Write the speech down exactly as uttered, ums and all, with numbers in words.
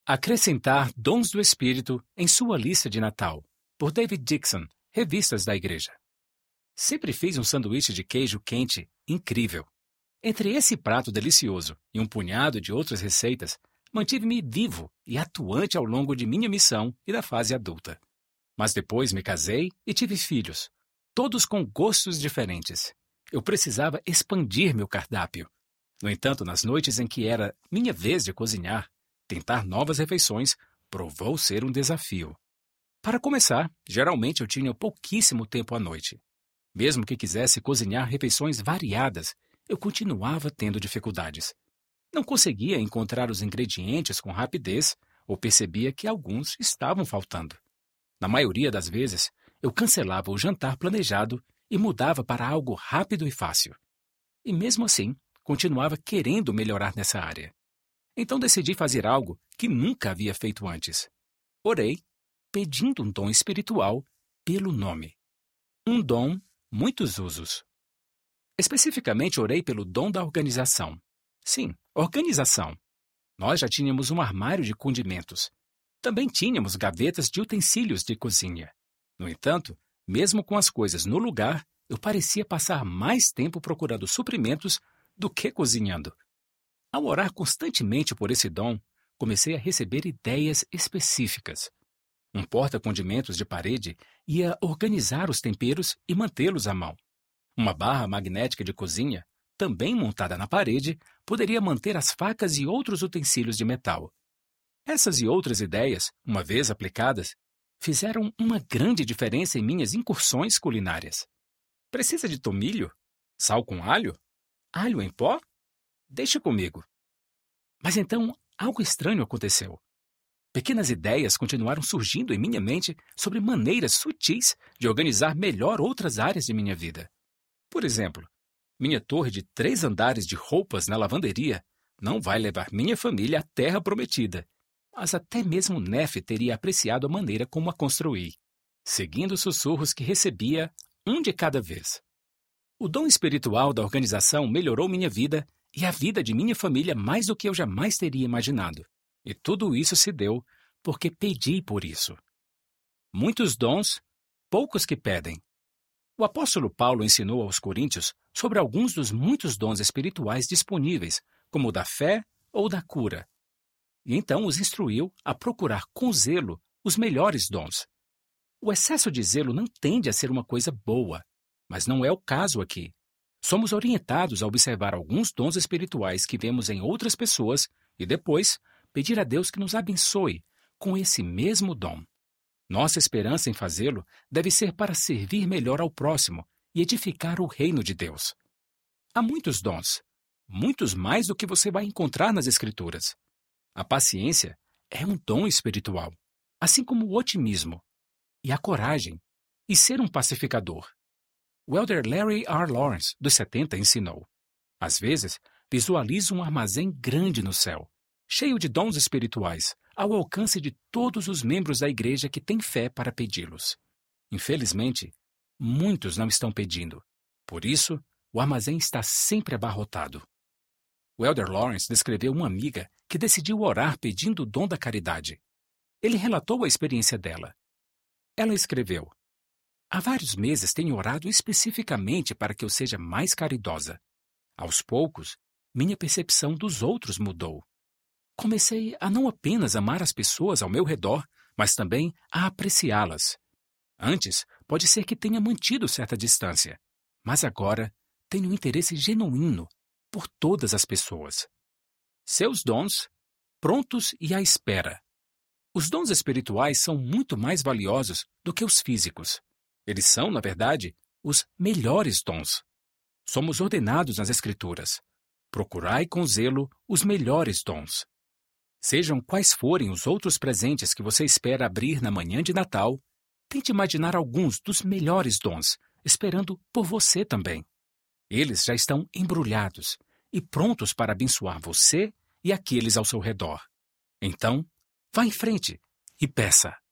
Acrescentar dons do Espírito em sua lista de Natal, por David Dixon, Revistas da Igreja. Sempre fiz um sanduíche de queijo quente incrível. Entre esse prato delicioso e um punhado de outras receitas, mantive-me vivo e atuante ao longo de minha missão e da fase adulta. Mas depois me casei e tive filhos, todos com gostos diferentes. Eu precisava expandir meu cardápio. No entanto, nas noites em que era minha vez de cozinhar, tentar novas refeições provou ser um desafio. Para começar, geralmente eu tinha pouquíssimo tempo à noite. Mesmo que quisesse cozinhar refeições variadas, eu continuava tendo dificuldades. Não conseguia encontrar os ingredientes com rapidez ou percebia que alguns estavam faltando. Na maioria das vezes, eu cancelava o jantar planejado e mudava para algo rápido e fácil. E mesmo assim, continuava querendo melhorar nessa área. Então decidi fazer algo que nunca havia feito antes. Orei, pedindo um dom espiritual pelo nome. Um dom, muitos usos. Especificamente orei pelo dom da organização. Sim, organização. Nós já tínhamos um armário de condimentos. Também tínhamos gavetas de utensílios de cozinha. No entanto, mesmo com as coisas no lugar, eu parecia passar mais tempo procurando suprimentos do que cozinhando. Ao orar constantemente por esse dom, comecei a receber ideias específicas. Um porta-condimentos de parede ia organizar os temperos e mantê-los à mão. Uma barra magnética de cozinha, também montada na parede, poderia manter as facas e outros utensílios de metal. Essas e outras ideias, uma vez aplicadas, fizeram uma grande diferença em minhas incursões culinárias. Precisa de tomilho? Sal com alho? Alho em pó? Deixa comigo. Mas então, algo estranho aconteceu. Pequenas ideias continuaram surgindo em minha mente sobre maneiras sutis de organizar melhor outras áreas de minha vida. Por exemplo, minha torre de três andares de roupas na lavanderia não vai levar minha família à Terra Prometida, mas até mesmo Nefe teria apreciado a maneira como a construí, seguindo os sussurros que recebia um de cada vez. O dom espiritual da organização melhorou minha vida e a vida de minha família mais do que eu jamais teria imaginado. E tudo isso se deu porque pedi por isso. Muitos dons, poucos que pedem. O apóstolo Paulo ensinou aos coríntios sobre alguns dos muitos dons espirituais disponíveis, como o da fé ou da cura. E então os instruiu a procurar com zelo os melhores dons. O excesso de zelo não tende a ser uma coisa boa, mas não é o caso aqui. Somos orientados a observar alguns dons espirituais que vemos em outras pessoas e depois pedir a Deus que nos abençoe com esse mesmo dom. Nossa esperança em fazê-lo deve ser para servir melhor ao próximo e edificar o reino de Deus. Há muitos dons, muitos mais do que você vai encontrar nas Escrituras. A paciência é um dom espiritual, assim como o otimismo, e a coragem, e ser um pacificador. O elder Larry R. Lawrence, dos setenta, ensinou. Às vezes, visualizo um armazém grande no céu, cheio de dons espirituais, ao alcance de todos os membros da igreja que têm fé para pedi-los. Infelizmente, muitos não estão pedindo. Por isso, o armazém está sempre abarrotado. O elder Lawrence descreveu uma amiga que decidiu orar pedindo o dom da caridade. Ele relatou a experiência dela. Ela escreveu: há vários meses tenho orado especificamente para que eu seja mais caridosa. Aos poucos, minha percepção dos outros mudou. Comecei a não apenas amar as pessoas ao meu redor, mas também a apreciá-las. Antes, pode ser que tenha mantido certa distância, mas agora tenho um interesse genuíno por todas as pessoas. Seus dons, prontos e à espera. Os dons espirituais são muito mais valiosos do que os físicos. Eles são, na verdade, os melhores dons. Somos ordenados nas Escrituras. Procurai com zelo os melhores dons. Sejam quais forem os outros presentes que você espera abrir na manhã de Natal, tente imaginar alguns dos melhores dons, esperando por você também. Eles já estão embrulhados e prontos para abençoar você e aqueles ao seu redor. Então, vá em frente e peça.